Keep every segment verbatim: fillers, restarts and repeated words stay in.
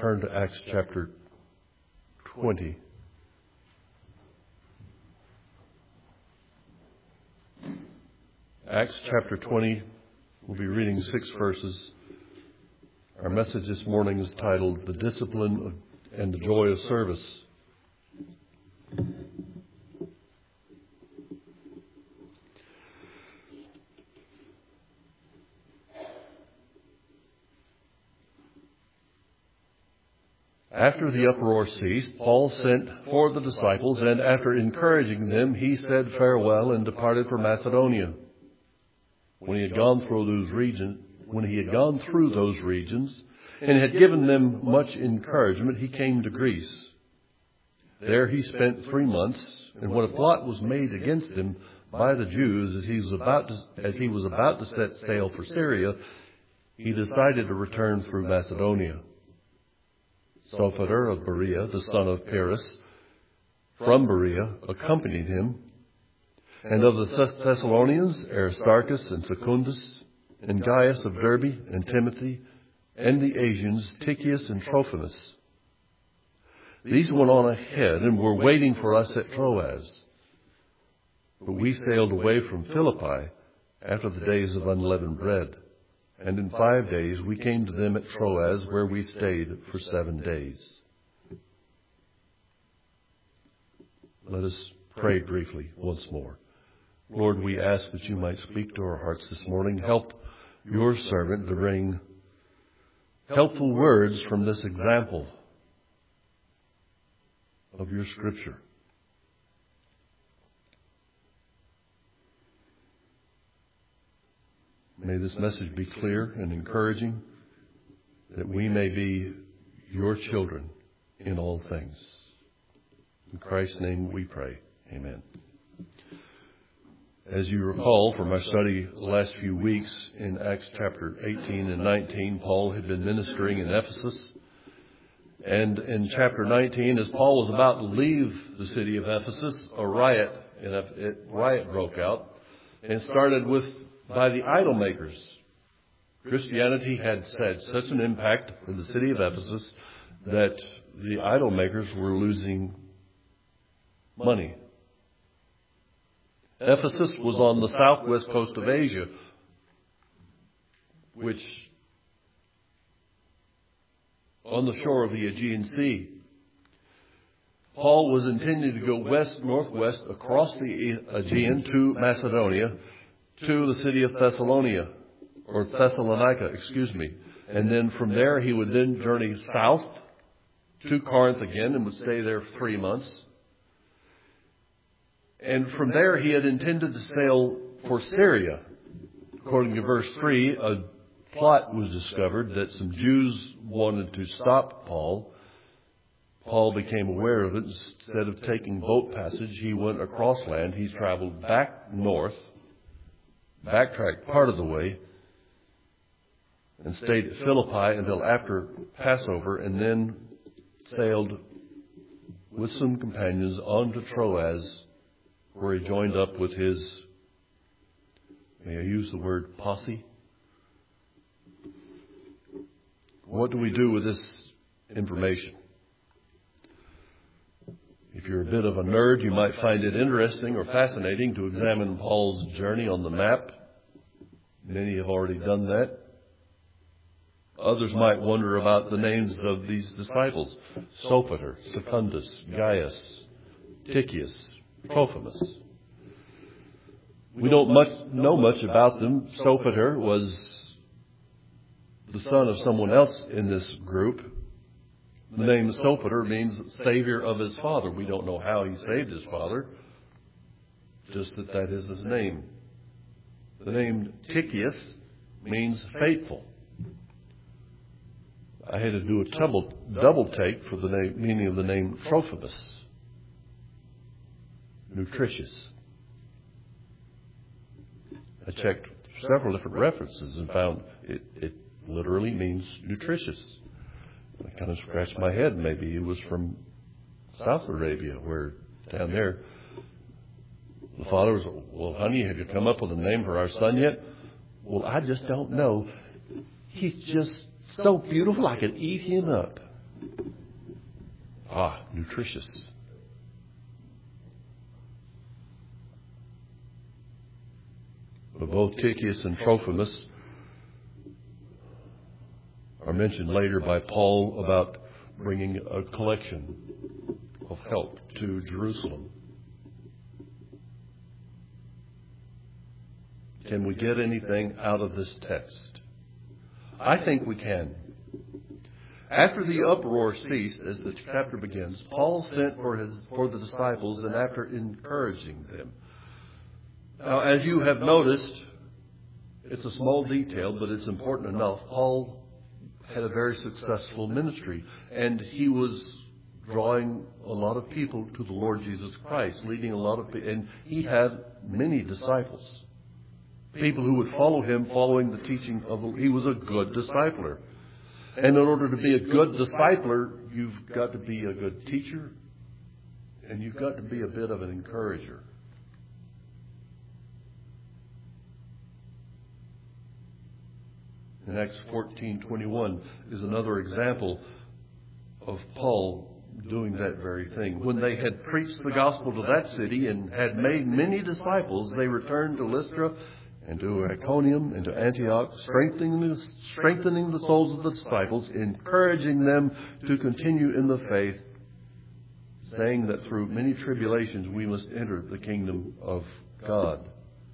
turn to Acts chapter twenty. Acts chapter twenty, we'll be reading six verses. Our message this morning is titled, The Discipline and the Joy of Service. After the uproar ceased, Paul sent for the disciples, and after encouraging them, he said farewell and departed for Macedonia. When he had gone through those regions, when he had gone through those regions, and had given them much encouragement, he came to Greece. There he spent three months, and when a plot was made against him by the Jews, as he was about to, as he was about to set sail for Syria, he decided to return through Macedonia. Sopater of Berea, the son of Pyrrhus, from Berea, accompanied him, and of the Thessalonians, Aristarchus and Secundus, and Gaius of Derbe, and Timothy, and the Asians, Tychicus and Trophimus. These went on ahead and were waiting for us at Troas. But we sailed away from Philippi after the days of unleavened bread. And in five days we came to them at Troas, where we stayed for seven days. Let us pray briefly once more. Lord, we ask that you might speak to our hearts this morning. Help your servant to bring helpful words from this example of your Scripture. May this message be clear and encouraging, that we may be your children in all things. In Christ's name we pray. Amen. As you recall from our study the last few weeks in Acts chapter eighteen and nineteen, Paul had been ministering in Ephesus. And in chapter nineteen, as Paul was about to leave the city of Ephesus, a riot, a riot broke out and started with by the idol makers. Christianity had had such an impact in the city of Ephesus that the idol makers were losing money. Ephesus was on the southwest coast of Asia, which on the shore of the Aegean Sea. Paul was intending to go west, northwest, across the Aegean to Macedonia, to the city of Thessalonica, or Thessalonica, excuse me. And then from there he would then journey south to Corinth again and would stay there for three months. And from there he had intended to sail for Syria. According to verse three, a plot was discovered that some Jews wanted to stop Paul. Paul became aware of it. Instead of taking boat passage, he went across land. He traveled back north, backtracked part of the way, and stayed at Philippi until after Passover, and then sailed with some companions on to Troas, where he joined up with his, may I use the word posse? What do we do with this information? If you're a bit of a nerd, you might find it interesting or fascinating to examine Paul's journey on the map. Many have already done that. Others might wonder about the names of these disciples: Sopater, Secundus, Gaius, Tychicus, Trophimus. We don't much know much about them. Sopater was the son of someone else in this group. The name Sopater means savior of his father. We don't know how he saved his father, just that that is his name. The name Tychicus means faithful. I had to do a double, double take for the name, meaning of the name Trophimus. Nutritious. I checked several different references and found it, it literally means nutritious. I kind of scratched my head. Maybe he was from South Arabia, where down there the father was, well, honey, have you come up with a name for our son yet? Well, I just don't know. He's just so beautiful I could eat him up. Ah, nutritious. But both Tychicus and Trophimus are mentioned later by Paul about bringing a collection of help to Jerusalem. Can we get anything out of this text? I think we can. After the uproar ceased, as the chapter begins, Paul sent for his for the disciples, and after encouraging them. Now, as you have noticed, it's a small detail, but it's important enough. Paul had a very successful ministry, and he was drawing a lot of people to the Lord Jesus Christ, leading a lot of people, and he had many disciples. People who would follow him, following the teaching of, he was a good discipler. And in order to be a good discipler, you've got to be a good teacher, and you've got to be a bit of an encourager. In Acts fourteen twenty-one is another example of Paul doing that very thing. When they had preached the gospel to that city and had made many disciples, they returned to Lystra and to Iconium and to Antioch, strengthening, strengthening the souls of the disciples, encouraging them to continue in the faith, saying that through many tribulations we must enter the kingdom of God.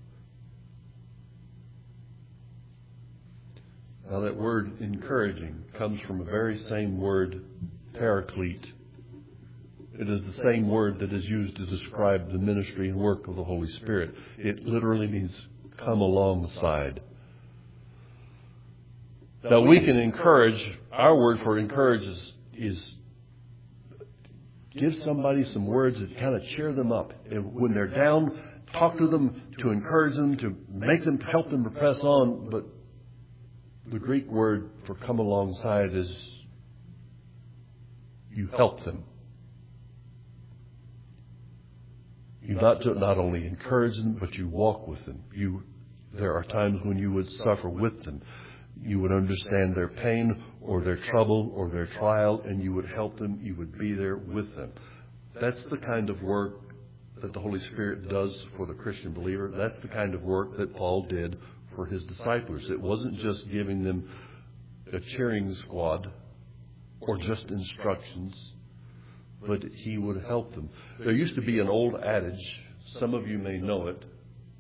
Now that word encouraging comes from a very same word, paraclete. It is the same word that is used to describe the ministry and work of the Holy Spirit. It literally means come alongside. Now we can encourage, our word for encourage is, is give somebody some words that kind of cheer them up. And when they're down, talk to them to encourage them, to make them, help them to press on. But the Greek word for come alongside is you help them. You not to, not only encourage them, but you walk with them. You, there are times when you would suffer with them. You would understand their pain or their trouble or their trial, and you would help them. You would be there with them. That's the kind of work that the Holy Spirit does for the Christian believer. That's the kind of work that Paul did for his disciples. It wasn't just giving them a cheering squad or just instructions, but he would help them. There used to be an old adage, some of you may know it.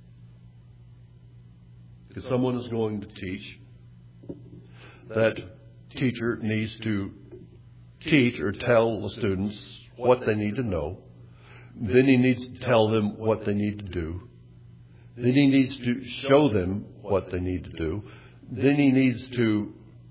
If someone is going to teach, that teacher needs to teach or tell the students what they need to know. Then he needs to tell them what they need to do. Then he needs to show them what they need to do. Then he needs to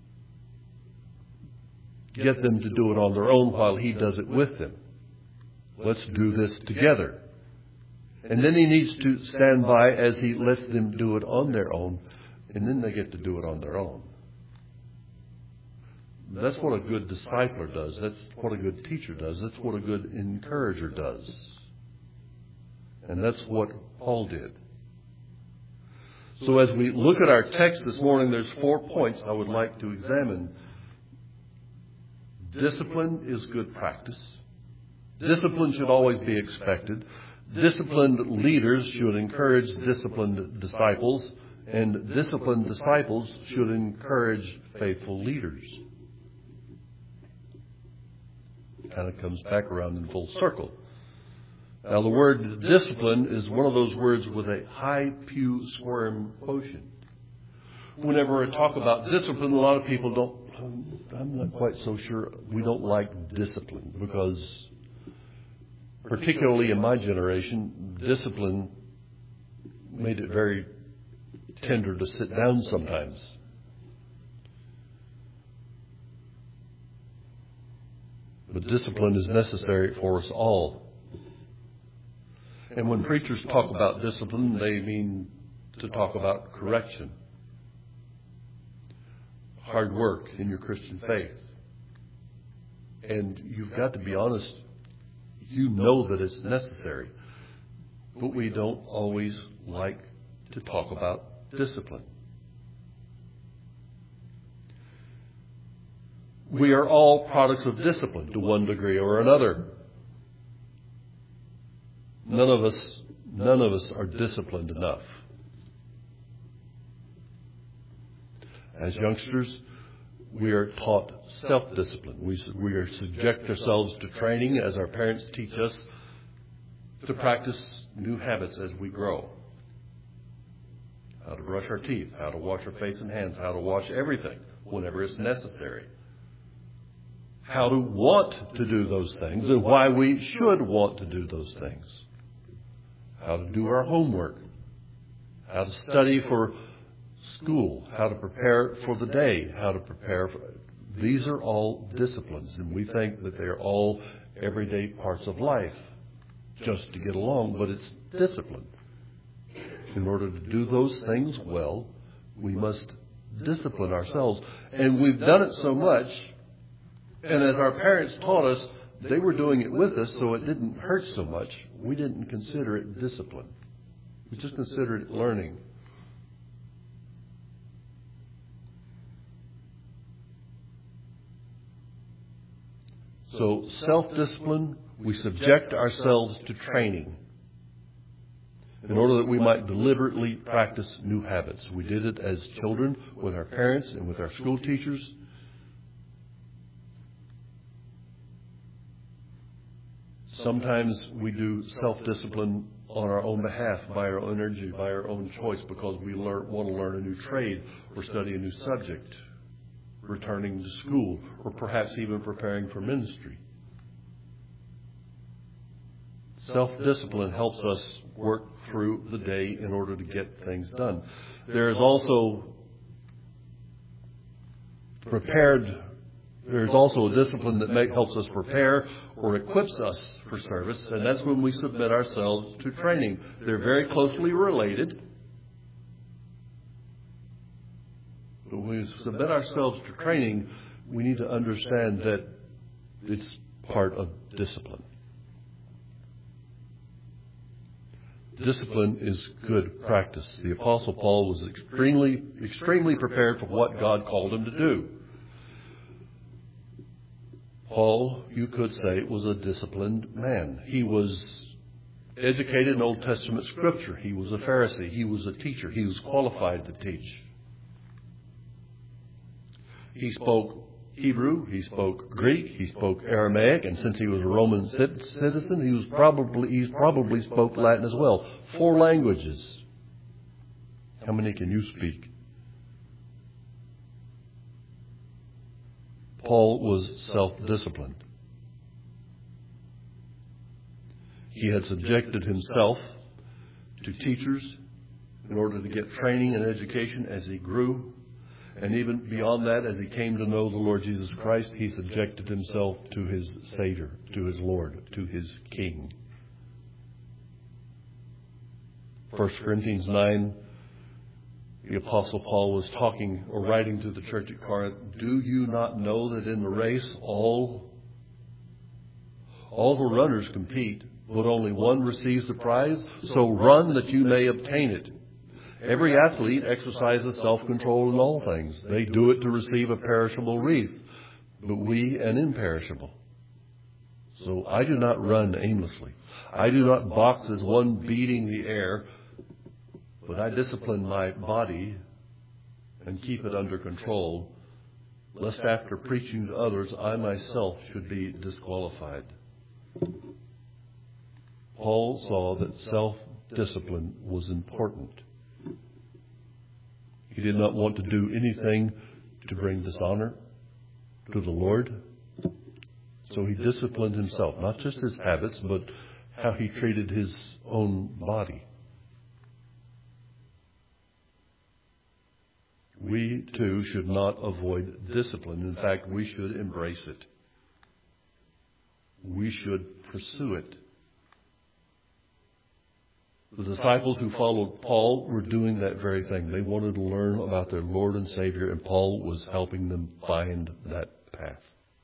get them to do it on their own while he does it with them. Let's do this together. And then he needs to stand by as he lets them do it on their own, and then they get to do it on their own. That's what a good discipler does. That's what a good teacher does. That's what a good encourager does. And that's what Paul did. So as we look at our text this morning, there's four points I would like to examine. Discipline is good practice. Discipline should always be expected. Disciplined leaders should encourage disciplined disciples, and disciplined disciples should encourage faithful leaders. It kind of comes back around in full circle. Now, the word discipline is one of those words with a high pew squirm quotient. Whenever I talk about discipline, a lot of people don't, I'm not quite so sure, we don't like discipline, because particularly in my generation, discipline made it very tender to sit down sometimes. But discipline is necessary for us all. And when preachers talk about discipline, they mean to talk about correction, hard work in your Christian faith. And you've got to be honest, you know that it's necessary. But we don't always like to talk about discipline. We are all products of discipline to one degree or another. None of us, none of us are disciplined enough. As youngsters, we are taught self-discipline. We, we are subject ourselves to training as our parents teach us to practice new habits as we grow. How to brush our teeth, how to wash our face and hands, how to wash everything whenever it's necessary. How to want to do those things and why we should want to do those things. How to do our homework. How to study for school. How to prepare for the day. How to prepare for... These are all disciplines, and we think that they are all everyday parts of life just to get along, but it's discipline. In order to do those things well, we must discipline ourselves. And we've done it so much, and as our parents taught us, they were doing it with us, so it didn't hurt so much. We didn't consider it discipline. We just considered it learning. So self-discipline, we subject ourselves to training in order that we might deliberately practice new habits. We did it as children with our parents and with our school teachers. Sometimes we do self-discipline on our own behalf, by our own energy, by our own choice, because we learn, want to learn a new trade or study a new subject, returning to school, or perhaps even preparing for ministry. Self-discipline helps us work through the day in order to get things done. There is also prepared, there's also a discipline that make, helps us prepare or equips us for service, and that's when we submit ourselves to training. They're very closely related. But when we submit ourselves to training, we need to understand that it's part of discipline. Discipline is good practice. The Apostle Paul was extremely, extremely prepared for what God called him to do. Paul, you could say, was a disciplined man. He was educated in Old Testament Scripture. He was a Pharisee. He was a teacher. He was qualified to teach. He spoke Hebrew, he spoke Greek, he spoke Aramaic, and since he was a Roman citizen, he was probably he probably spoke Latin as well. Four languages. How many can you speak? Paul was self-disciplined. He had subjected himself to teachers in order to get training and education as he grew. And even beyond that, as he came to know the Lord Jesus Christ, he subjected himself to his Savior, to his Lord, to his King. First Corinthians nine, the Apostle Paul was talking or writing to the church at Corinth, do you not know that in the race all, all the runners compete, but only one receives the prize? So run that you may obtain it. Every athlete exercises self-control in all things. They do it to receive a perishable wreath, but we an imperishable. So I do not run aimlessly. I do not box as one beating the air, but I discipline my body and keep it under control, lest after preaching to others, I myself should be disqualified. Paul saw that self-discipline was important. He did not want to do anything to bring dishonor to the Lord. So he disciplined himself, not just his habits, but how he treated his own body. We, too, should not avoid discipline. In fact, we should embrace it. We should pursue it. The disciples who followed Paul were doing that very thing. They wanted to learn about their Lord and Savior, and Paul was helping them find that path.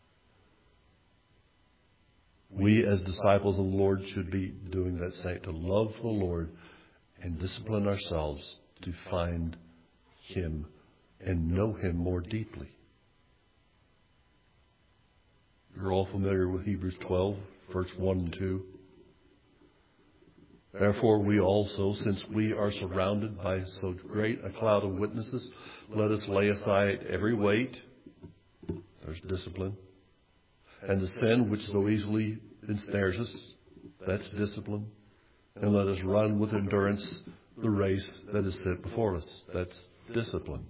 We, as disciples of the Lord, should be doing that same, to love the Lord and discipline ourselves to find Him and know Him more deeply. You're all familiar with Hebrews twelve, verse one and two. Therefore we also, since we are surrounded by so great a cloud of witnesses, let us lay aside every weight, there's discipline, and the sin which so easily ensnares us, that's discipline, and let us run with endurance the race that is set before us, that's discipline.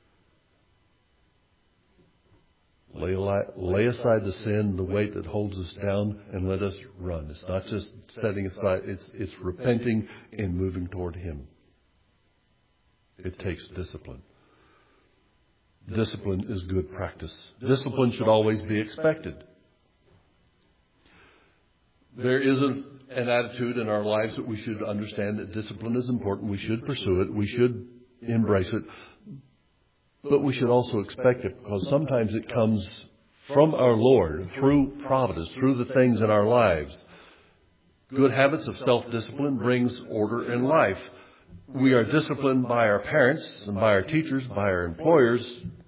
Lay, lay aside the sin, the weight that holds us down, and let us run. It's not just setting aside, it's, it's repenting and moving toward Him. It takes discipline. Discipline is good practice. Discipline should always be expected. There isn't an attitude in our lives that we should understand that discipline is important. We should pursue it. We should embrace it. But we should also expect it, because sometimes it comes from our Lord through providence, through the things in our lives. Good habits of self-discipline brings order in life. We are disciplined by our parents and by our teachers, by our employers.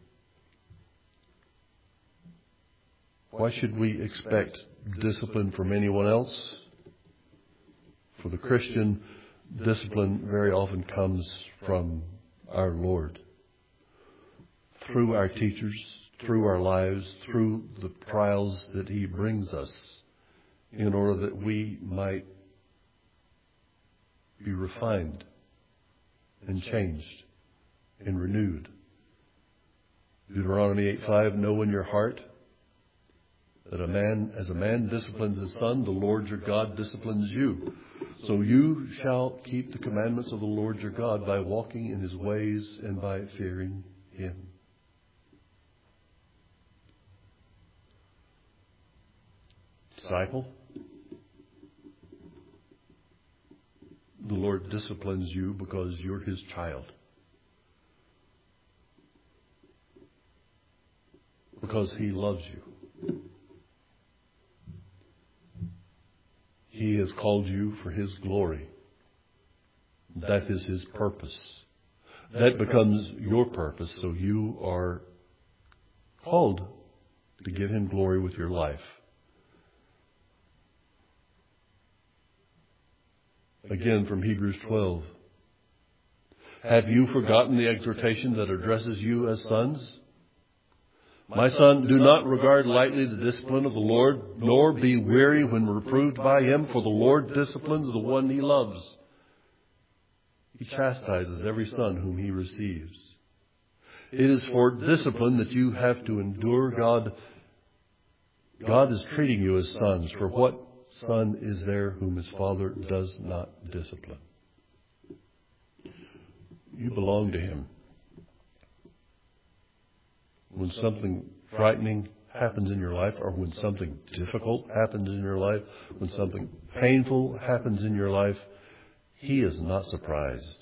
Why should we expect discipline from anyone else? For the Christian, discipline very often comes from our Lord. Through our teachers, through our lives, through the trials that He brings us, in order that we might be refined and changed and renewed. Deuteronomy eight five, know in your heart that a man, as a man disciplines his son, the Lord your God disciplines you. So you shall keep the commandments of the Lord your God by walking in His ways and by fearing Him. Disciple, the Lord disciplines you because you're His child. Because He loves you. He has called you for His glory. That is His purpose. That becomes your purpose, so you are called to give Him glory with your life. Again from Hebrews twelve. Have you forgotten the exhortation that addresses you as sons? My son, do not regard lightly the discipline of the Lord, nor be weary when reproved by Him, for the Lord disciplines the one He loves. He chastises every son whom He receives. It is for discipline that you have to endure. God, God is treating you as sons. For what son is there whom his father does not discipline? You belong to Him. When something frightening happens in your life, or when something difficult happens in your life, when something painful happens in your life, He is not surprised.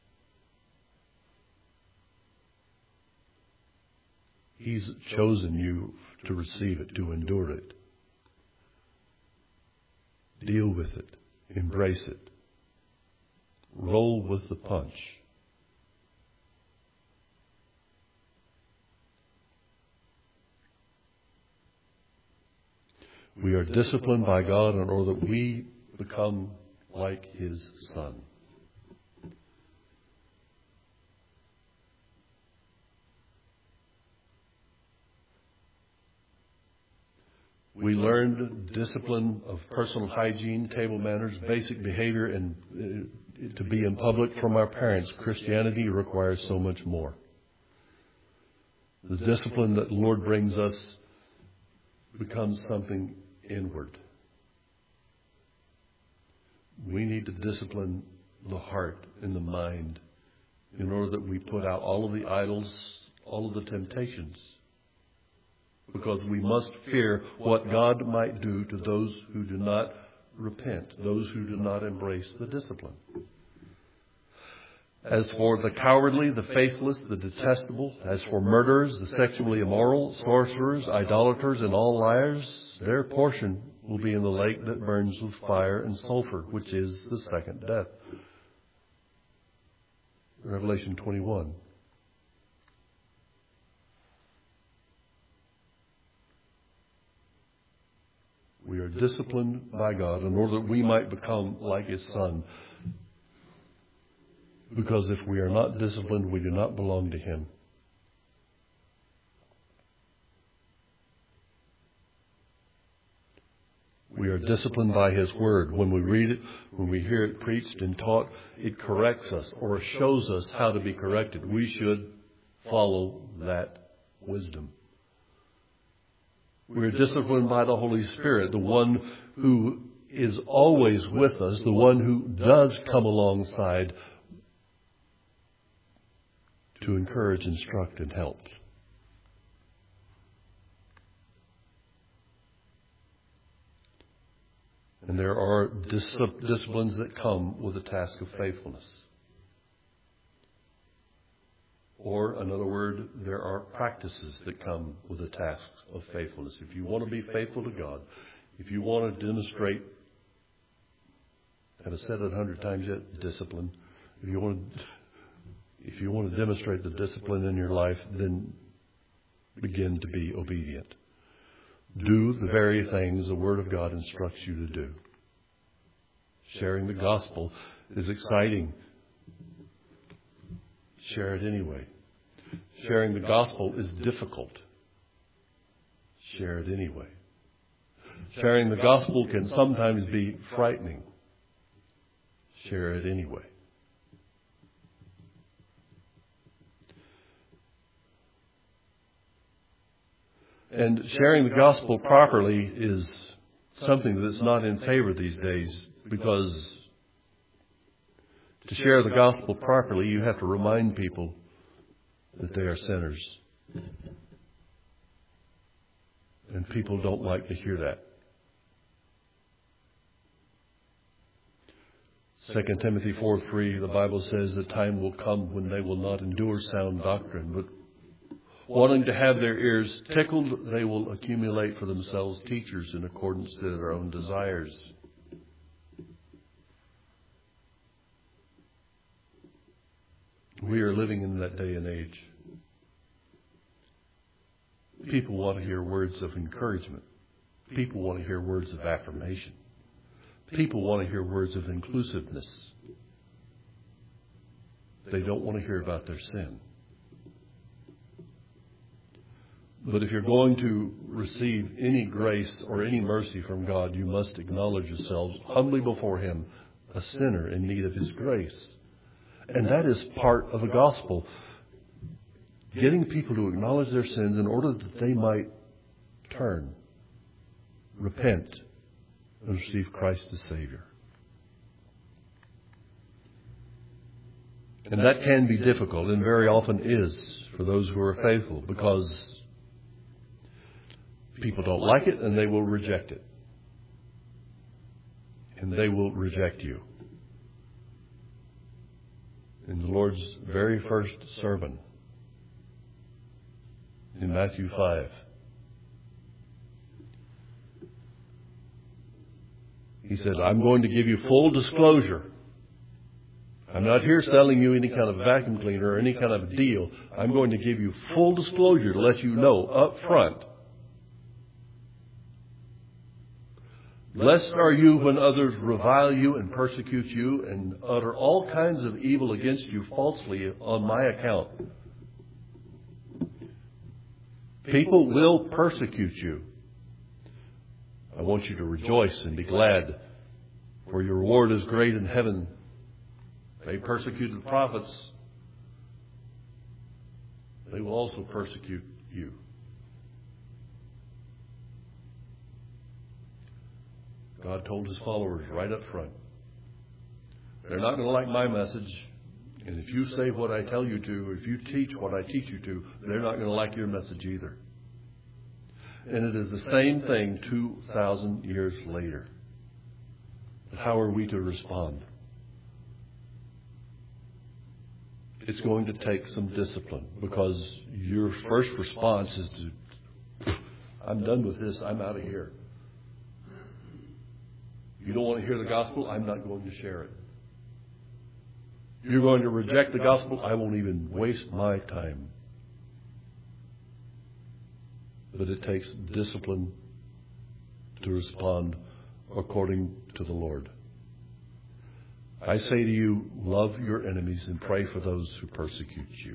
He's chosen you to receive it, to endure it. Deal with it. Embrace it. Roll with the punch. We are disciplined by God in order that we become like His Son. We learned discipline of personal hygiene, table manners, basic behavior, and uh, to be in public from our parents. Christianity requires so much more. The discipline that the Lord brings us becomes something inward. We need to discipline the heart and the mind in order that we put out all of the idols, all of the temptations. Because we must fear what God might do to those who do not repent, those who do not embrace the discipline. As for the cowardly, the faithless, the detestable, as for murderers, the sexually immoral, sorcerers, idolaters, and all liars, their portion will be in the lake that burns with fire and sulfur, which is the second death. Revelation twenty-one. We are disciplined by God in order that we might become like His Son. Because if we are not disciplined, we do not belong to Him. We are disciplined by His Word. When we read it, when we hear it preached and taught, it corrects us or shows us how to be corrected. We should follow that wisdom. We are disciplined by the Holy Spirit, the one who is always with us, the one who does come alongside to encourage, instruct, and help. And there are dis- disciplines that come with the task of faithfulness. Or, another word, there are practices that come with the task of faithfulness. If you want to be faithful to God, if you want to demonstrate, have I said it a hundred times yet, discipline. If you want to, if you want to demonstrate the discipline in your life, then begin to be obedient. Do the very things the Word of God instructs you to do. Sharing the gospel is exciting. Share it anyway. Sharing the gospel is difficult. Share it anyway. Sharing the gospel can sometimes be frightening. Share it anyway. And sharing the gospel properly is something that's not in favor these days, because to share the gospel properly, you have to remind people that they are sinners. And people don't like to hear that. Second Timothy four three, the Bible says the time will come when they will not endure sound doctrine, but wanting to have their ears tickled, they will accumulate for themselves teachers in accordance to their own desires. We are living in that day and age. People want to hear words of encouragement. People want to hear words of affirmation. People want to hear words of inclusiveness. They don't want to hear about their sin. But if you're going to receive any grace or any mercy from God, you must acknowledge yourselves humbly before Him, a sinner in need of His grace. And that is part of the gospel. Getting people to acknowledge their sins in order that they might turn, repent, and receive Christ as Savior. And that can be difficult, and very often is, for those who are faithful, because people don't like it and they will reject it. And they will reject you. In the Lord's very first sermon, in Matthew five, He said, I'm going to give you full disclosure. I'm not here selling you any kind of vacuum cleaner or any kind of deal. I'm going to give you full disclosure to let you know up front. Blessed are you when others revile you and persecute you and utter all kinds of evil against you falsely on my account. People will persecute you. I want you to rejoice and be glad, for your reward is great in heaven. They persecuted the prophets. They will also persecute you. God told His followers right up front, they're not going to like my message. And if you say what I tell you to, or if you teach what I teach you to, they're not going to like your message either. And it is the same thing two thousand years later. How are we to respond? It's going to take some discipline, because your first response is to, I'm done with this, I'm out of here. You don't want to hear the gospel, I'm not going to share it. You're going to reject the gospel, I won't even waste my time. But it takes discipline to respond according to the Lord. I say to you, love your enemies and pray for those who persecute you.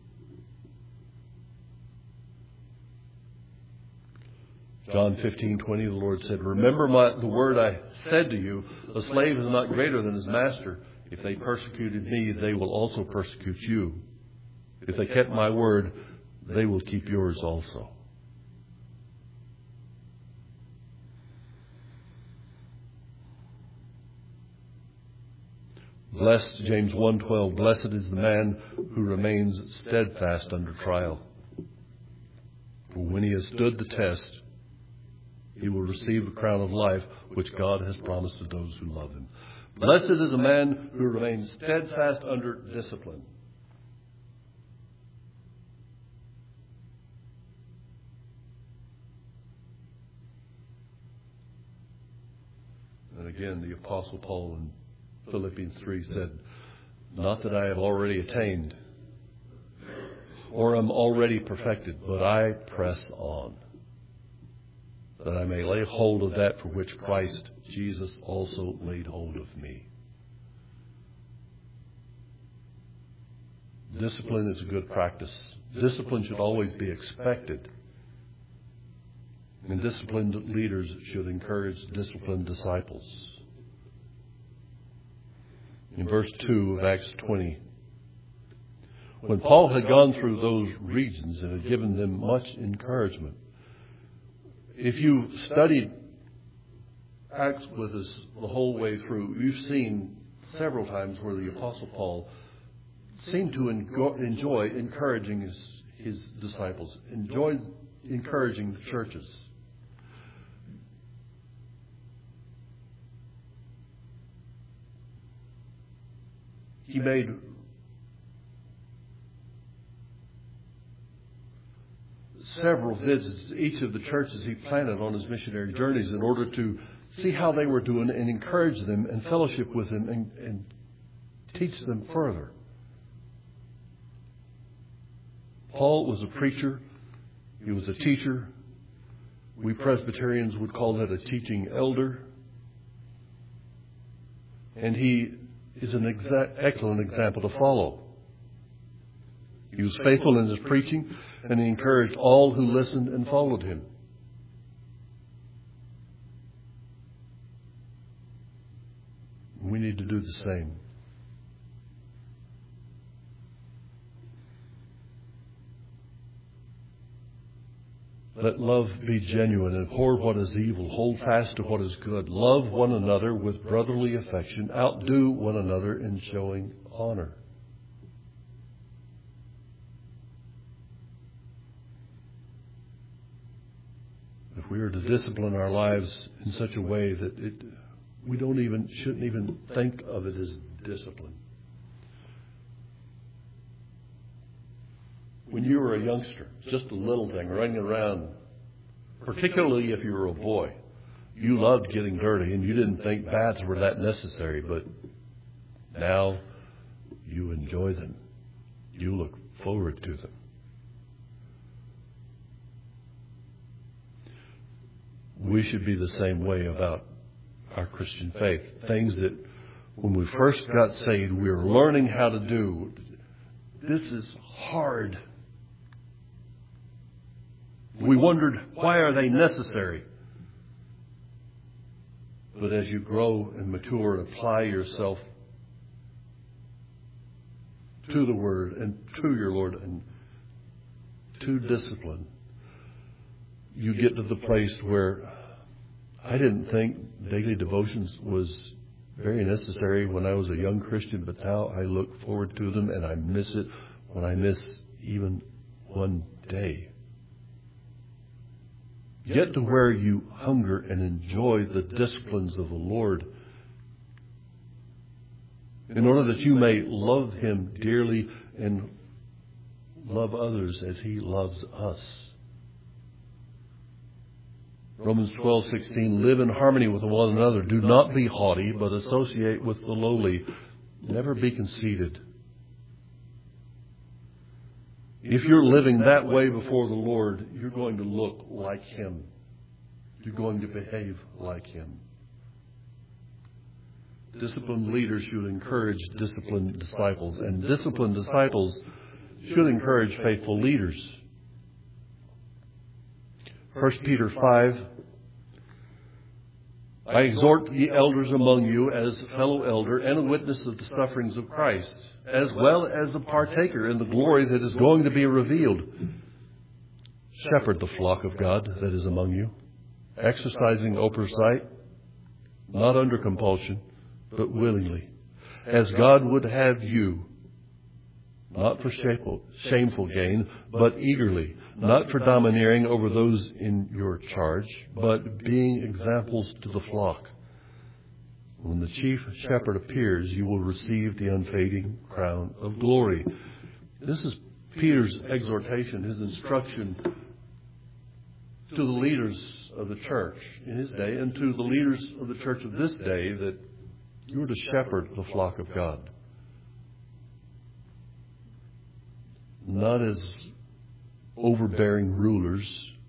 John fifteen twenty, the Lord said, remember my, the word I said to you, a slave is not greater than his master. If they persecuted me, they will also persecute you. If they kept my word, they will keep yours also. Blessed, James one twelve, blessed is the man who remains steadfast under trial. For when he has stood the test, he will receive the crown of life which God has promised to those who love him. Blessed is a man who remains steadfast under discipline. And again, the Apostle Paul in Philippians three said, not that I have already attained or am already perfected, but I press on, that I may lay hold of that for which Christ Jesus also laid hold of me. Discipline is a good practice. Discipline should always be expected. And disciplined leaders should encourage disciplined disciples. In verse two of Acts twenty, when Paul had gone through those regions and had given them much encouragement, if you studied Acts with us the whole way through, you've seen several times where the Apostle Paul seemed to enjoy encouraging his, his disciples, enjoyed encouraging the churches. He made several visits to each of the churches he planted on his missionary journeys in order to see how they were doing and encourage them and fellowship with them and, and teach them further. Paul was a preacher. He was a teacher. We Presbyterians would call that a teaching elder. And he is an exa- excellent example to follow. He was faithful in his preaching, and he encouraged all who listened and followed him. We need to do the same. Let love be genuine, abhor what is evil, hold fast to what is good. Love one another with brotherly affection, outdo one another in showing honor. If we are to discipline our lives in such a way that it, we don't even shouldn't even think of it as discipline. When you were a youngster, just a little thing running around, particularly if you were a boy, you loved getting dirty and you didn't think baths were that necessary, but now you enjoy them. You look forward to them. We should be the same way about our Christian faith. Things that when we first got saved, we were learning how to do. This is hard. We wondered, why are they necessary? But as you grow and mature and apply yourself to the Word and to your Lord and to discipline, you get to the place where I didn't think daily devotions was very necessary when I was a young Christian, but now I look forward to them and I miss it when I miss even one day. Get to where you hunger and enjoy the disciplines of the Lord in order that you may love Him dearly and love others as He loves us. Romans twelve sixteen, live in harmony with one another. Do not be haughty, but associate with the lowly. Never be conceited. If you're living that way before the Lord, you're going to look like Him. you're going to behave like him. Disciplined leaders should encourage disciplined disciples, and disciplined disciples should encourage faithful leaders. First Peter five, I exhort the elders among you as fellow elder and a witness of the sufferings of Christ, as well as a partaker in the glory that is going to be revealed. Shepherd the flock of God that is among you, exercising oversight, not under compulsion, but willingly, as God would have you, not for shameful, shameful gain, but eagerly, not for domineering over those in your charge, but being examples to the flock. When the chief shepherd appears, you will receive the unfading crown of glory. This is Peter's exhortation, his instruction to the leaders of the church in his day and to the leaders of the church of this day, that you are to shepherd the flock of God. Not as overbearing rulers,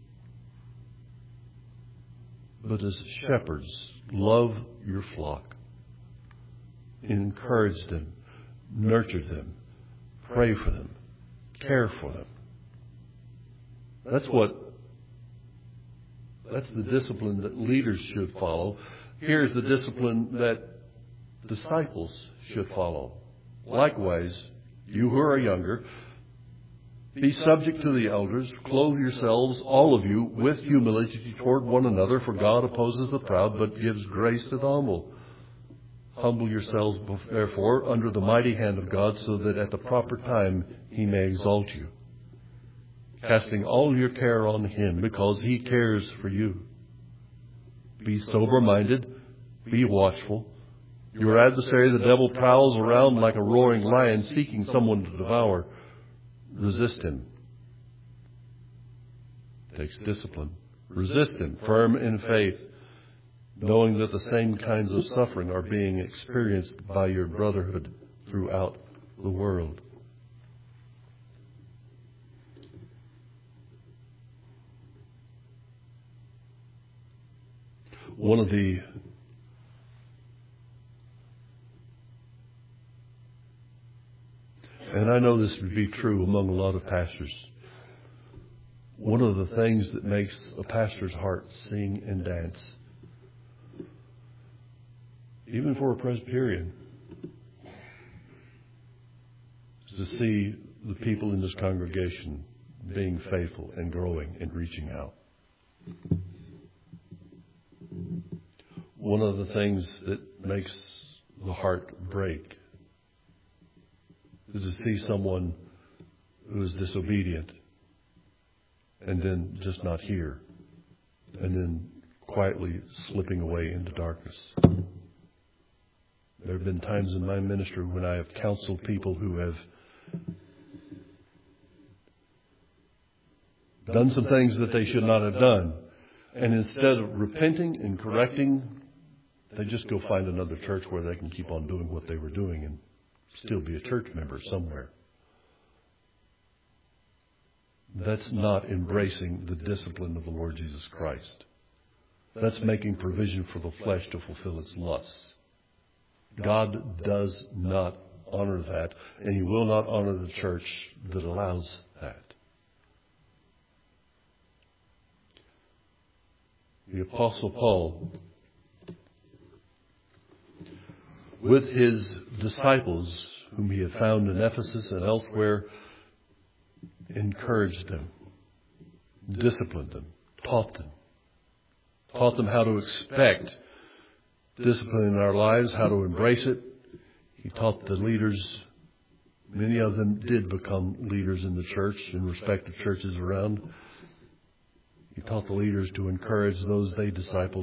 but as shepherds. Love your flock. Encourage them. Nurture them. Pray for them. Care for them. That's what, that's the discipline that leaders should follow. Here's the discipline that disciples should follow. Likewise, you who are younger, be subject to the elders. Clothe yourselves, all of you, with humility toward one another, for God opposes the proud, but gives grace to the humble. Humble yourselves, therefore, under the mighty hand of God, so that at the proper time he may exalt you, casting all your care on him, because he cares for you. Be sober-minded. Be watchful. Your adversary, the devil, prowls around like a roaring lion, seeking someone to devour. Resist him. Takes discipline. Resist him, firm in faith, knowing that the same kinds of suffering are being experienced by your brotherhood throughout the world. One of the And I know this would be true among a lot of pastors. One of the things that makes a pastor's heart sing and dance, even for a Presbyterian, is to see the people in this congregation being faithful and growing and reaching out. One of the things that makes the heart break is to see someone who is disobedient and then just not here, and then quietly slipping away into darkness. There have been times in my ministry when I have counseled people who have done some things that they should not have done, and instead of repenting and correcting, they just go find another church where they can keep on doing what they were doing and still be a church member somewhere. That's not embracing the discipline of the Lord Jesus Christ. That's making provision for the flesh to fulfill its lusts. God does not honor that, and he will not honor the church that allows that. The Apostle Paul, with his disciples, whom he had found in Ephesus and elsewhere, encouraged them, disciplined them, taught them, taught them how to expect discipline in our lives, how to embrace it. He taught the leaders, many of them did become leaders in the church, in respective churches around. He taught the leaders to encourage those they discipled.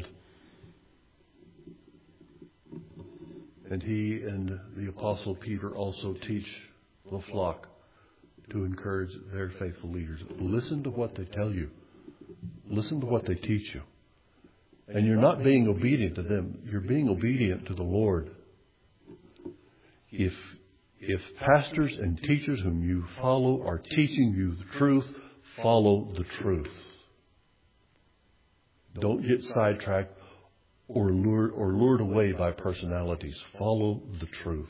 And he and the Apostle Peter also teach the flock to encourage their faithful leaders. Listen to what they tell you. Listen to what they teach you. And you're not being obedient to them. You're being obedient to the Lord. If, if pastors and teachers whom you follow are teaching you the truth, follow the truth. Don't get sidetracked or lured, or lured away by personalities. Follow the truth.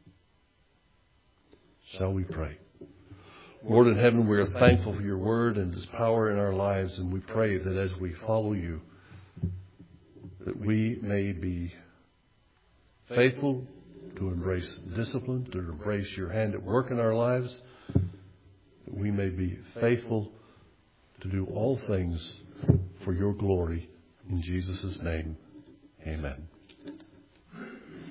Shall we pray? Lord in heaven, we are thankful for your word and its power in our lives, and we pray that as we follow you, that we may be faithful to embrace discipline, to embrace your hand at work in our lives, that we may be faithful to do all things for your glory. In Jesus' name, amen.